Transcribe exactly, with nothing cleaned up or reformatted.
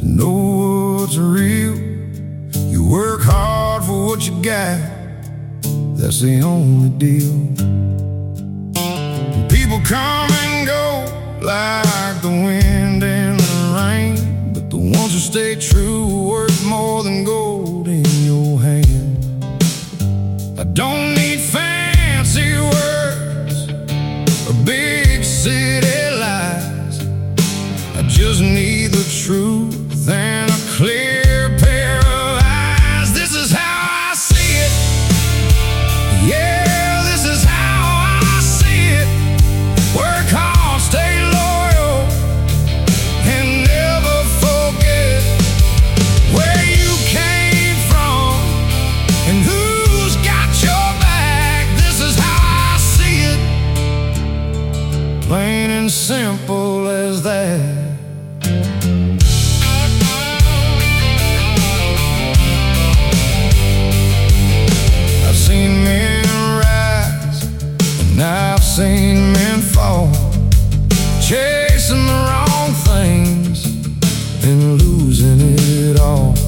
to know what's real. You work hard for what you got, that's the only deal. People come and go like the wind and the rain, but the ones who stay true are worth more than gold in your hand. I don't need fancy words or big city lies, I just need the truth and a clear pair of eyes. This is how I see it. Yeah, this is how I see it. Work hard, stay loyal, and never forget where you came from and who's got your back. This is how I see it, plain and simple as that. I've seen men rise and I've seen men fall, chasing the wrong things and losing it all.